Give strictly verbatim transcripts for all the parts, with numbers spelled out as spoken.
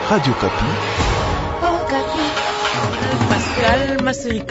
Radio Kapi. Oh, Kapi. Pascal Masirika.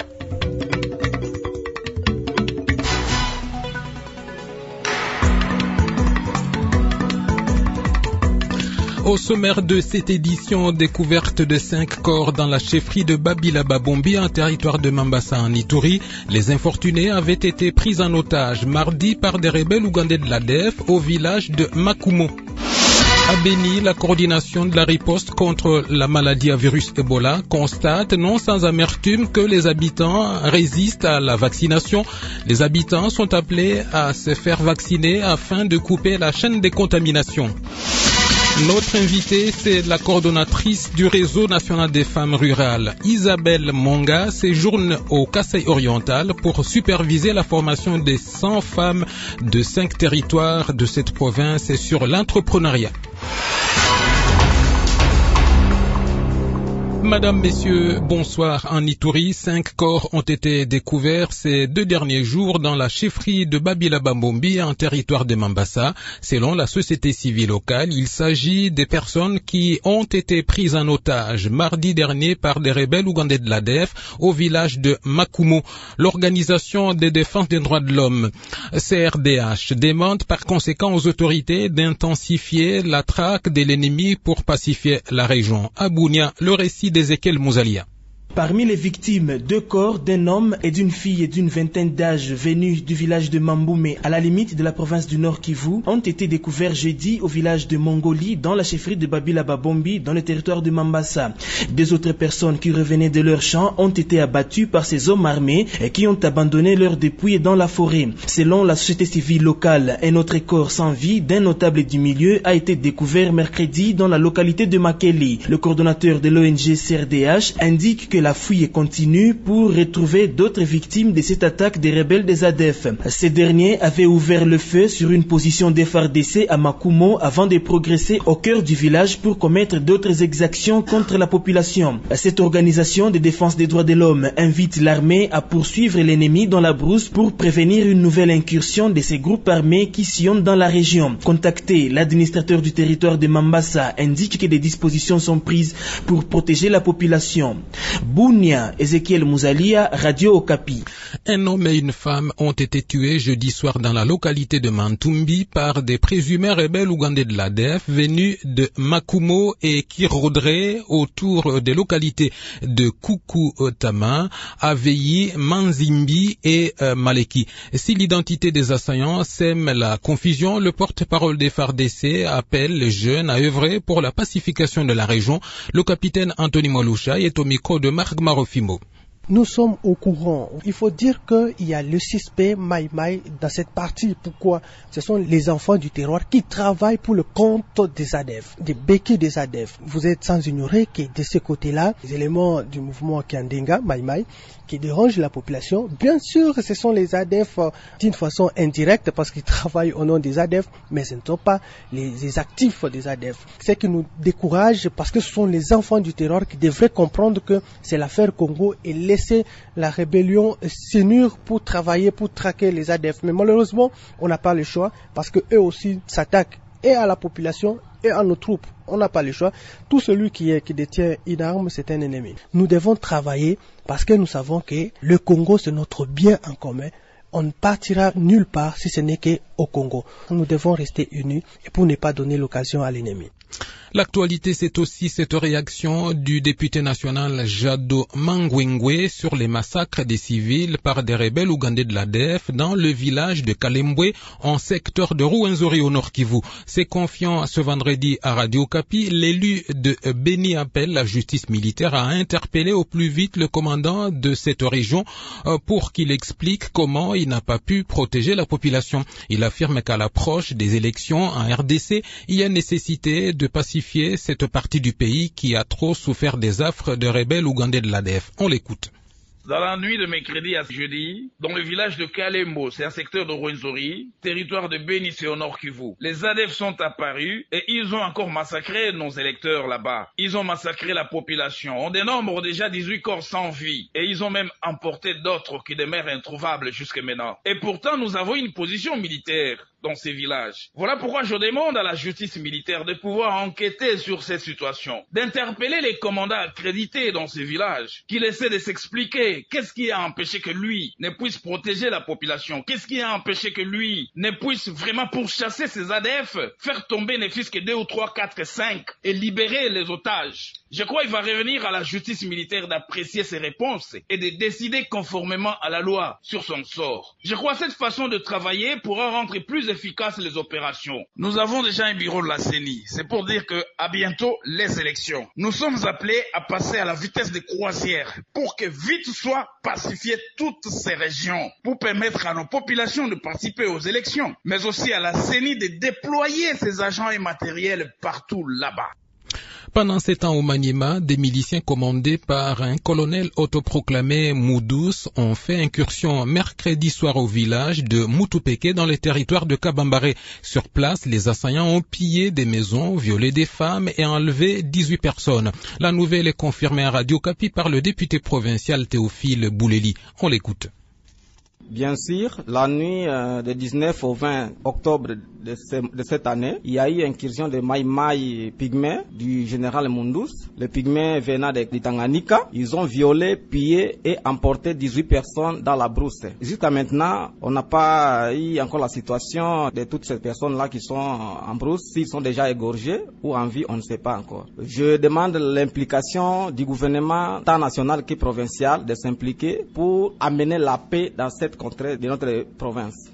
Au sommaire de cette édition, découverte de cinq corps dans la chefferie de Babila-Babombi, en territoire de Mambasa en Ituri. Les infortunés avaient été pris en otage mardi par des rebelles ougandais de l'A D F au village de Makumo. À Beni, la coordination de la riposte contre la maladie à virus Ebola constate, non sans amertume, que les habitants résistent à la vaccination. Les habitants sont appelés à se faire vacciner afin de couper la chaîne des contaminations. Notre invitée, c'est la coordonnatrice du réseau national des femmes rurales, Isabelle Monga, séjourne au Kasaï oriental pour superviser la formation des cent femmes de cinq territoires de cette province et sur l'entrepreneuriat. Madame, Messieurs, bonsoir. En Ituri, cinq corps ont été découverts ces deux derniers jours dans la chefferie de Babila-Babombi en territoire de Mambasa. Selon la société civile locale, il s'agit des personnes qui ont été prises en otage mardi dernier par des rebelles ougandais de l'A D F au village de Makumo. L'Organisation de défense des droits de l'homme, C R D H, demande par conséquent aux autorités d'intensifier la traque de l'ennemi pour pacifier la région. À Bunia, le récit d'Ezekiel Mouzalia. Parmi les victimes, deux corps d'un homme et d'une fille d'une vingtaine d'âge venus du village de Mamboumé à la limite de la province du Nord Kivu ont été découverts jeudi au village de Mongolie dans la chefferie de Babila-Babombi dans le territoire de Mambasa. Deux autres personnes qui revenaient de leur champ ont été abattues par ces hommes armés et qui ont abandonné leurs dépouilles dans la forêt. Selon la société civile locale, un autre corps sans vie d'un notable du milieu a été découvert mercredi dans la localité de Makeli. Le coordonnateur de l'O N G C R D H indique que la fouille continue pour retrouver d'autres victimes de cette attaque des rebelles des A D F. Ces derniers avaient ouvert le feu sur une position de F A R D C à Makumo avant de progresser au cœur du village pour commettre d'autres exactions contre la population. Cette organisation de défense des droits de l'homme invite l'armée à poursuivre l'ennemi dans la brousse pour prévenir une nouvelle incursion de ces groupes armés qui sillonnent dans la région. Contacté, l'administrateur du territoire de Mambasa indique que des dispositions sont prises pour protéger la population. Bunia, Ezekiel Mouzalia, Radio Okapi. Un homme et une femme ont été tués jeudi soir dans la localité de Mantumbi par des présumés rebelles ougandais de l'A D F venus de Makumo et qui rôderaient autour des localités de Kukutama, Aveyi, Manzimbi et euh, Maleki. Si l'identité des assaillants sème la confusion, le porte-parole des F A R D C appelle les jeunes à œuvrer pour la pacification de la région. Le capitaine Anthony Mwalusha est au micro de Marc Marofimo. Nous sommes au courant. Il faut dire qu'il y a le suspect Maï Maï dans cette partie. Pourquoi? Ce sont les enfants du terroir qui travaillent pour le compte des A D F, des béquilles des A D F. Vous êtes sans ignorer que de ce côté-là, les éléments du mouvement Kandenga, Maï Maï, qui dérangent la population, bien sûr, ce sont les A D F d'une façon indirecte parce qu'ils travaillent au nom des A D F, mais ce ne sont pas les, les actifs des A D F. Ce qui nous décourage parce que ce sont les enfants du terror qui devraient comprendre que c'est l'affaire Congo et laisser la rébellion s'unir pour travailler, pour traquer les A D F. Mais malheureusement, on n'a pas le choix parce que eux aussi s'attaquent et à la population et à nos troupes. On n'a pas le choix. Tout celui qui, est, qui détient une arme, c'est un ennemi. Nous devons travailler parce que nous savons que le Congo, c'est notre bien en commun. On ne partira nulle part si ce n'est qu'au Congo. Nous devons rester unis et pour ne pas donner l'occasion à l'ennemi. L'actualité, c'est aussi cette réaction du député national Jado Mangwengwe sur les massacres des civils par des rebelles ougandais de l'A D F dans le village de Kalembwe en secteur de Rwenzori au Nord Kivu. C'est confiant ce vendredi à Radio Okapi, l'élu de Beni appelle la justice militaire à interpeller au plus vite le commandant de cette région pour qu'il explique comment il n'a pas pu protéger la population. Il affirme qu'à l'approche des élections en R D C, il y a nécessité de pacifier cette partie du pays qui a trop souffert des affres de rebelles ougandais de l'A D F. On l'écoute. Dans la nuit de mercredi à jeudi, dans le village de Kalembo, c'est un secteur de Rwenzori, territoire de Beni, c'est au Nord Kivu. Les A D F sont apparus et ils ont encore massacré nos électeurs là-bas. Ils ont massacré la population. On dénombre déjà dix-huit corps sans vie et ils ont même emporté d'autres qui demeurent introuvables jusque maintenant. Et pourtant, nous avons une position militaire. dans ces villages. Voilà pourquoi je demande à la justice militaire de pouvoir enquêter sur cette situation, d'interpeller les commandants accrédités dans ces villages, qu'il essaie de s'expliquer qu'est-ce qui a empêché que lui ne puisse protéger la population, qu'est-ce qui a empêché que lui ne puisse vraiment pourchasser ces A D F, faire tomber ne fût-ce que deux ou trois, quatre, cinq et libérer les otages. Je crois qu'il va revenir à la justice militaire d'apprécier ses réponses et de décider conformément à la loi sur son sort. Je crois que cette façon de travailler pourra rendre plus efficaces les opérations. Nous avons déjà un bureau de la C E N I. C'est pour dire que à bientôt les élections. Nous sommes appelés à passer à la vitesse de croisière pour que vite soient pacifiées toutes ces régions, pour permettre à nos populations de participer aux élections, mais aussi à la C E N I de déployer ses agents et matériels partout là-bas. Pendant ces temps au Maniema, des miliciens commandés par un colonel autoproclamé Moudous ont fait incursion mercredi soir au village de Moutupeke dans les territoires de Kabambare. Sur place, les assaillants ont pillé des maisons, violé des femmes et enlevé dix-huit personnes. La nouvelle est confirmée à Radio Kapi par le député provincial Théophile Bouleli. On l'écoute. Bien sûr, la nuit euh, du dix-neuf au vingt octobre de, ce, de cette année, il y a eu incursion de Mai Mai Pygmée du général Mundus. Les Pygmées venant de, de Tanganyika, ils ont violé, pillé et emporté dix-huit personnes dans la brousse. Jusqu'à maintenant, on n'a pas eu encore la situation de toutes ces personnes-là qui sont en brousse, s'ils sont déjà égorgés ou en vie, on ne sait pas encore. Je demande l'implication du gouvernement tant national que provincial de s'impliquer pour amener la paix dans cette contrée de notre province.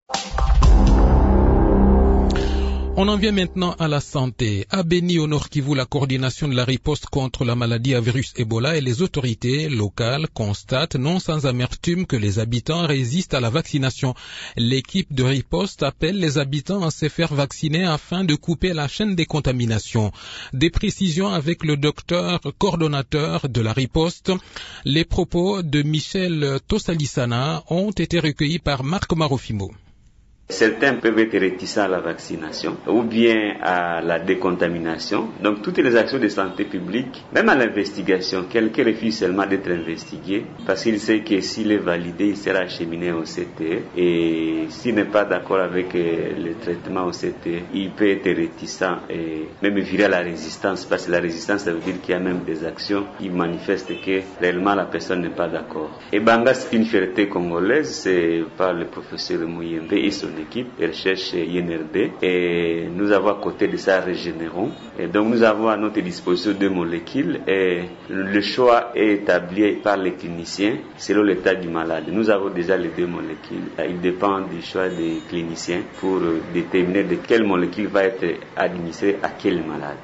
On en vient maintenant à la santé. À Beni, au Nord Kivu, la coordination de la riposte contre la maladie à virus Ebola et les autorités locales constatent non sans amertume que les habitants résistent à la vaccination. L'équipe de riposte appelle les habitants à se faire vacciner afin de couper la chaîne des contaminations. Des précisions avec le docteur coordonnateur de la riposte. Les propos de Michel Tosalisana ont été recueillis par Marc Marofimo. Certains peuvent être réticents à la vaccination ou bien à la décontamination. Donc toutes les actions de santé publique, même à l'investigation, quelqu'un refuse seulement d'être investigué parce qu'il sait que s'il est validé, il sera acheminé au C T E. Et s'il n'est pas d'accord avec le traitement au C T E, il peut être réticent et même virer à la résistance, parce que la résistance, ça veut dire qu'il y a même des actions qui manifestent que réellement la personne n'est pas d'accord. Et Banga, c'est une fierté congolaise, c'est par le professeur Mouyembe et son équipe de recherche I N R D, et nous avons à côté de ça Régénérons, et donc nous avons à notre disposition deux molécules et le choix est établi par les cliniciens selon l'état du malade. Nous avons déjà les deux molécules, il dépend du choix des cliniciens pour déterminer de quelle molécule va être administrée à quel malade.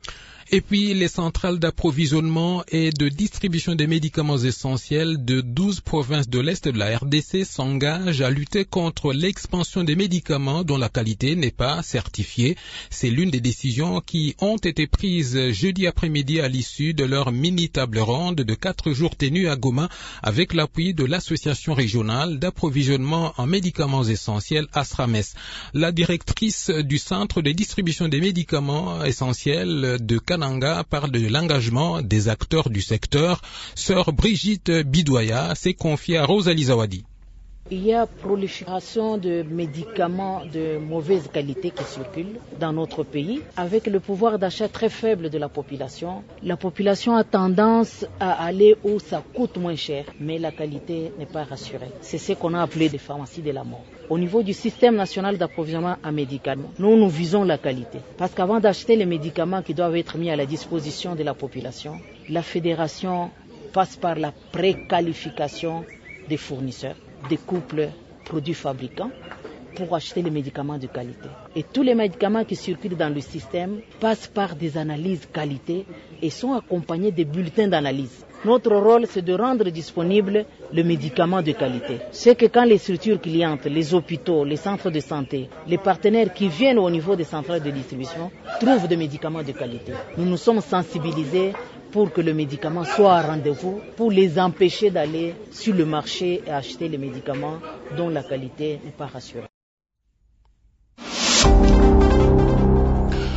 Et puis, les centrales d'approvisionnement et de distribution des médicaments essentiels de douze provinces de l'Est de la R D C s'engagent à lutter contre l'expansion des médicaments dont la qualité n'est pas certifiée. C'est l'une des décisions qui ont été prises jeudi après-midi à l'issue de leur mini-table ronde de quatre jours tenue à Goma avec l'appui de l'Association régionale d'approvisionnement en médicaments essentiels ASRAMES. La directrice du centre de distribution des médicaments essentiels de Kananga parle de l'engagement des acteurs du secteur. Sœur Brigitte Bidouaya s'est confiée à Rosalie Zawadi. Il y a prolifération de médicaments de mauvaise qualité qui circulent dans notre pays. Avec le pouvoir d'achat très faible de la population, la population a tendance à aller où ça coûte moins cher, mais la qualité n'est pas rassurée. C'est ce qu'on a appelé des pharmacies de la mort. Au niveau du système national d'approvisionnement en médicaments, nous, nous visons la qualité. Parce qu'avant d'acheter les médicaments qui doivent être mis à la disposition de la population, la fédération passe par la préqualification des fournisseurs, des couples produits fabricants pour acheter les médicaments de qualité. Et tous les médicaments qui circulent dans le système passent par des analyses qualité et sont accompagnés des bulletins d'analyse. Notre rôle, c'est de rendre disponible le médicament de qualité. C'est que quand les structures clientes, les hôpitaux, les centres de santé, les partenaires qui viennent au niveau des centrales de distribution trouvent des médicaments de qualité. Nous nous sommes sensibilisés pour que le médicament soit à rendez-vous, pour les empêcher d'aller sur le marché et acheter les médicaments dont la qualité n'est pas rassurée.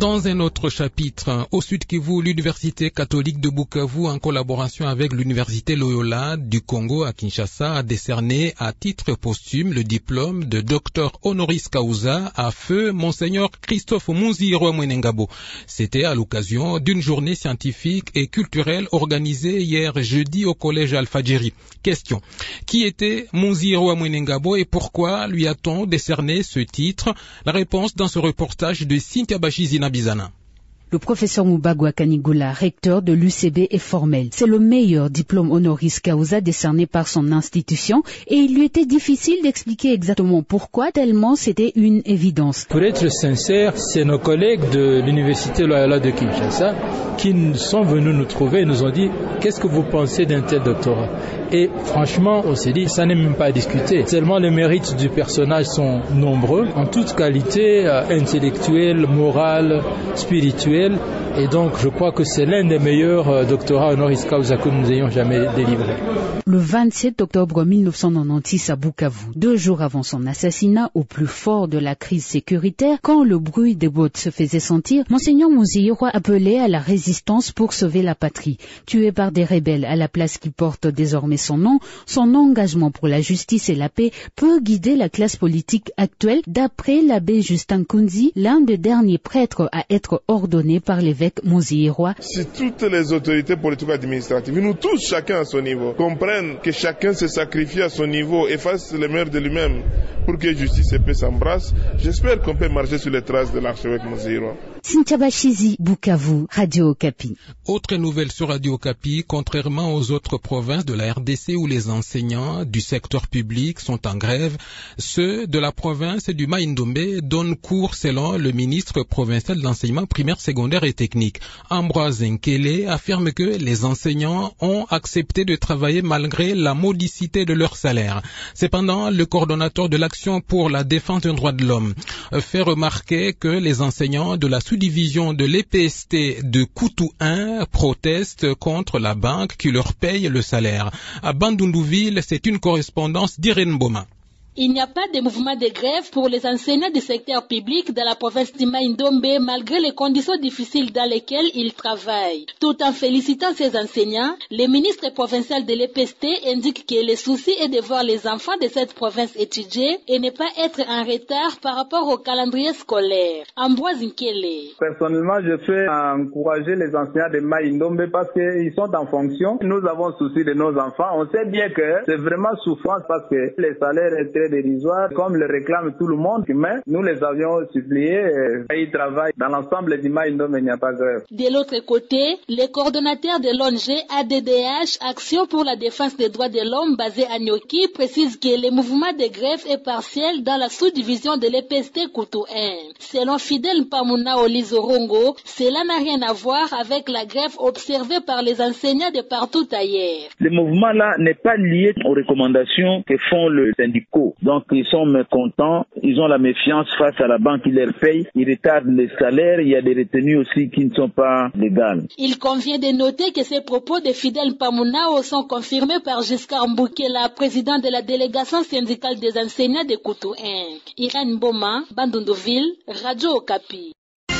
Dans un autre chapitre, au Sud Kivu, l'Université catholique de Bukavu, en collaboration avec l'Université Loyola du Congo à Kinshasa, a décerné à titre posthume le diplôme de docteur honoris causa à feu Monseigneur Christophe Munzihirwa Mwenengabo. C'était à l'occasion d'une journée scientifique et culturelle organisée hier jeudi au collège Al-Fadjiri. Question. Qui était Munzihirwa Mwenengabo et pourquoi lui a-t-on décerné ce titre? La réponse dans ce reportage de Cynthia Bachizina Bizana. Le professeur Mubagwa Kanigula, recteur de l'U C B, est formel. C'est le meilleur diplôme honoris causa décerné par son institution et il lui était difficile d'expliquer exactement pourquoi, tellement c'était une évidence. Pour être sincère, c'est nos collègues de l'Université Loyola de Kinshasa qui sont venus nous trouver et nous ont dit « Qu'est-ce que vous pensez d'un tel doctorat ?» Et franchement, on s'est dit, ça n'est même pas à discuter. Seulement les mérites du personnage sont nombreux, en toute qualité euh, intellectuelle, morale, spirituelle. Et donc, je crois que c'est l'un des meilleurs euh, doctorats honoris causa que nous ayons jamais délivré. Le vingt-sept octobre mille neuf cent quatre-vingt-seize à Bukavu, deux jours avant son assassinat, au plus fort de la crise sécuritaire, quand le bruit des bottes se faisait sentir, Monseigneur Munzihirwa appelait à la résistance pour sauver la patrie. Tué par des rebelles à la place qui porte désormais son nom, son engagement pour la justice et la paix peut guider la classe politique actuelle, d'après l'abbé Justin Kunzi, l'un des derniers prêtres à être ordonné par l'évêque Munzihirwa. Si toutes les autorités politiques administratives, nous tous, chacun à son niveau, comprennent que chacun se sacrifie à son niveau et fasse le meilleur de lui-même pour que justice et paix s'embrassent, j'espère qu'on peut marcher sur les traces de l'archevêque Munzihirwa. Cynthia Bachizi, Bukavu, Radio Okapi. Autre nouvelle sur Radio Okapi, contrairement aux autres provinces de la R D C où les enseignants du secteur public sont en grève, ceux de la province du Mai-Ndombe donnent cours selon le ministre provincial de l'enseignement primaire, secondaire et technique. Ambroise Nkele affirme que les enseignants ont accepté de travailler malgré la modicité de leur salaire. Cependant, le coordonnateur de l'Action pour la défense des droits de l'homme fait remarquer que les enseignants de la sous-division de l'E P S T de Koutou un protestent contre la banque qui leur paye le salaire. À Bandundouville, c'est une correspondance d'Irène Boma. Il n'y a pas de mouvement de grève pour les enseignants du secteur public dans la province du Mai-Ndombe malgré les conditions difficiles dans lesquelles ils travaillent. Tout en félicitant ces enseignants, le ministre provincial de l'E P S T indique que le souci est de voir les enfants de cette province étudier et ne pas être en retard par rapport au calendrier scolaire. Ambroise Nkele. Personnellement, je fais encourager les enseignants de Mai-Ndombe parce qu'ils sont en fonction. Nous avons souci de nos enfants. On sait bien que c'est vraiment souffrance parce que les salaires étaient dérisoire, comme le réclame tout le monde, mais nous les avions suppliés et ils travaillent dans l'ensemble du Mai-Ndombe, il n'y a pas de grève. De l'autre côté, le coordonnateur de l'O N G A D D H, Action pour la défense des droits de l'homme, basé à Nyoki, précise que le mouvement de grève est partiel dans la sous-division de l'E P S T Koutou un. Selon Fidel Mpamuna Olizorongo, cela n'a rien à voir avec la grève observée par les enseignants de partout ailleurs. Le mouvement-là n'est pas lié aux recommandations que font le syndicat. Donc ils sont mécontents, ils ont la méfiance face à la banque qui leur paye, ils retardent les salaires, il y a des retenues aussi qui ne sont pas légales. Il convient de noter que ces propos de Fidel Pamunao sont confirmés par Giscard Mboukela, président de la délégation syndicale des enseignants de Koutou un. Irène Boma, Bandundouville, Radio Okapi.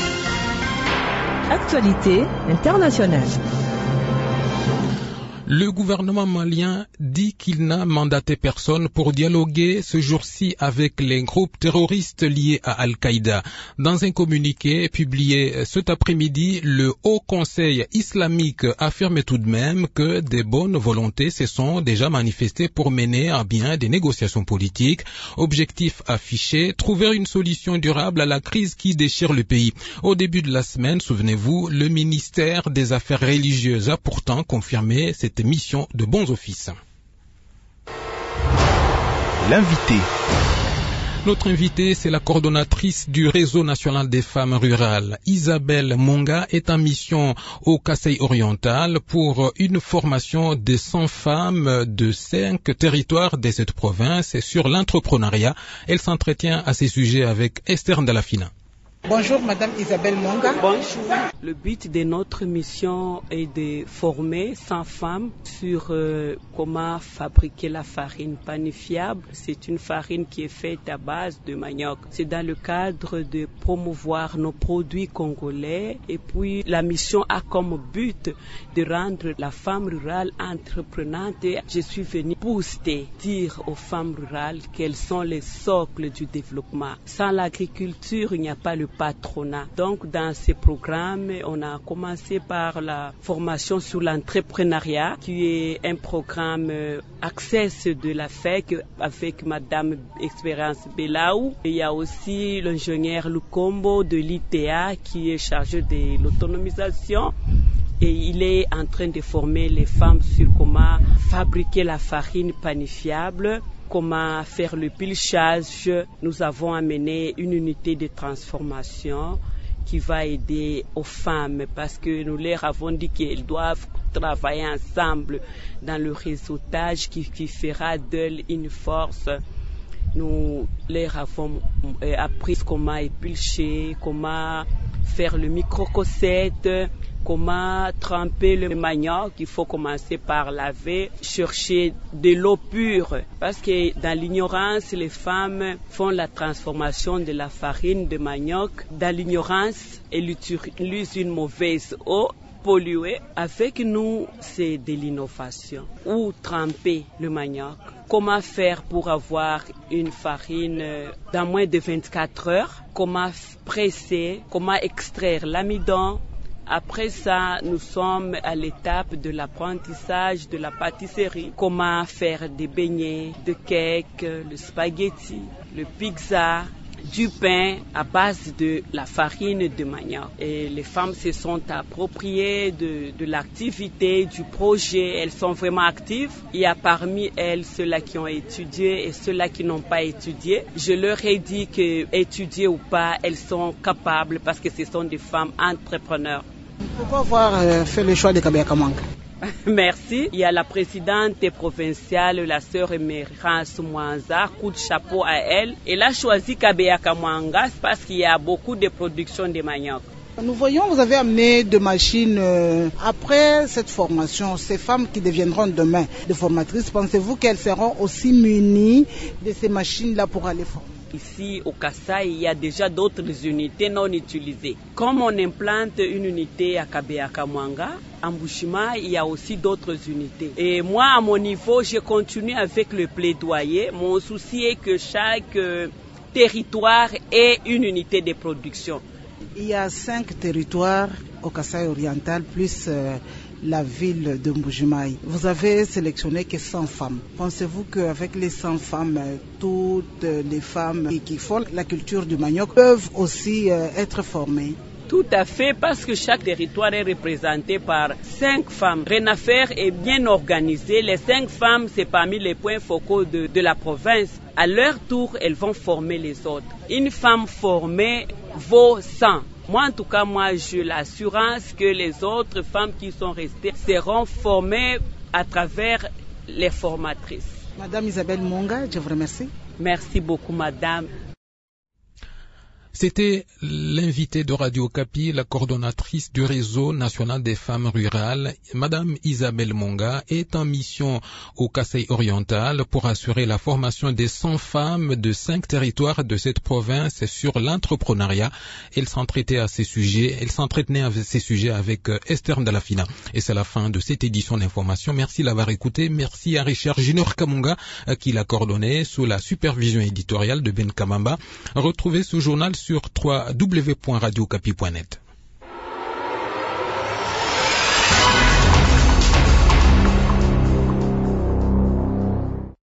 Actualité internationale. Le gouvernement malien dit qu'il n'a mandaté personne pour dialoguer ce jour-ci avec les groupes terroristes liés à Al-Qaïda. Dans un communiqué publié cet après-midi, le Haut Conseil islamique affirme tout de même que des bonnes volontés se sont déjà manifestées pour mener à bien des négociations politiques. Objectif affiché, trouver une solution durable à la crise qui déchire le pays. Au début de la semaine, souvenez-vous, le ministère des Affaires religieuses a pourtant confirmé cette mission de bons offices. L'invité. Notre invitée, c'est la coordonnatrice du Réseau national des femmes rurales. Isabelle Monga est en mission au Kasaï oriental pour une formation de cent femmes de cinq territoires de cette province sur l'entrepreneuriat. Elle s'entretient à ces sujets avec Esther Ndalafina. Bonjour Madame Isabelle Monga. Bonjour. Le but de notre mission est de former cent femmes sur euh, comment fabriquer la farine panifiable. C'est une farine qui est faite à base de manioc. C'est dans le cadre de promouvoir nos produits congolais. Et puis la mission a comme but de rendre la femme rurale entreprenante. Je suis venue booster, dire aux femmes rurales quels sont les socles du développement. Sans l'agriculture, il n'y a pas le patronat. Donc dans ces programmes, on a commencé par la formation sur l'entrepreneuriat, qui est un programme euh, Access de la F E C avec Madame Expérience Belaou. Il y a aussi l'ingénieur Lukombo de l'I T A qui est chargé de l'autonomisation. Et il est en train de former les femmes sur comment fabriquer la farine panifiable, comment faire le pilchage. Nous avons amené une unité de transformation qui va aider aux femmes parce que nous leur avons dit qu'elles doivent travailler ensemble dans le réseautage qui, qui fera d'elles une force. Nous leur avons appris comment éplucher, comment faire le micro-cossette, comment tremper le manioc. Il faut commencer par laver, chercher de l'eau pure. Parce que dans l'ignorance, les femmes font la transformation de la farine de manioc. Dans l'ignorance, elles utilisent une mauvaise eau polluée. Avec nous, c'est de l'innovation. Où tremper le manioc? Comment faire pour avoir une farine dans moins de vingt-quatre heures? Comment presser? Comment extraire l'amidon? Après ça, nous sommes à l'étape de l'apprentissage de la pâtisserie. Comment faire des beignets, des cakes, le spaghetti, le pizza, du pain à base de la farine de manioc. Et les femmes se sont appropriées de, de l'activité, du projet. Elles sont vraiment actives. Il y a parmi elles ceux-là qui ont étudié et ceux-là qui n'ont pas étudié. Je leur ai dit que, étudier ou pas, elles sont capables parce que ce sont des femmes entrepreneurs. Pourquoi avoir euh, fait le choix de Kabea Kamwanga? Merci. Il y a la présidente provinciale, la sœur Emerance Mwanza, coup de chapeau à elle. Elle a choisi Kabea Kamwanga parce qu'il y a beaucoup de production de manioc. Nous voyons, vous avez amené des machines. Euh, après cette formation, ces femmes qui deviendront demain des formatrices, pensez-vous qu'elles seront aussi munies de ces machines-là pour aller former? Ici au Kasaï, il y a déjà d'autres unités non utilisées. Comme on implante une unité à Kabea Kamwanga, en Bushima, il y a aussi d'autres unités. Et moi, à mon niveau, je continue avec le plaidoyer. Mon souci est que chaque euh, territoire ait une unité de production. Il y a cinq territoires au Kasaï oriental, plus euh, la ville de Mbujimaï. Vous avez sélectionné que cent femmes. Pensez-vous qu'avec les cent femmes, toutes les femmes qui font la culture du manioc peuvent aussi euh, être formées? Tout à fait, parce que chaque territoire est représenté par cinq femmes. Renafer est bien organisé. Les cinq femmes, c'est parmi les points focaux de, de la province. À leur tour, elles vont former les autres. Une femme formée vaut cent. Moi, en tout cas, moi, j'ai l'assurance que les autres femmes qui sont restées seront formées à travers les formatrices. Madame Isabelle Monga, je vous remercie. Merci beaucoup, madame. C'était l'invitée de Radio Okapi, la coordonnatrice du réseau national des femmes rurales. Madame Isabelle Monga est en mission au Kasaï oriental pour assurer la formation des cent femmes de cinq territoires de cette province sur l'entrepreneuriat. Elle s'entretenait à ces sujets, elle s'entretenait avec ces sujets avec Esther Ndalafina. Et c'est la fin de cette édition d'information. Merci de l'avoir écouté. Merci à Richard Junior Kamunga qui l'a coordonné sous la supervision éditoriale de Ben Kamamba. Retrouvez ce journal sur w w w point radio okapi point net.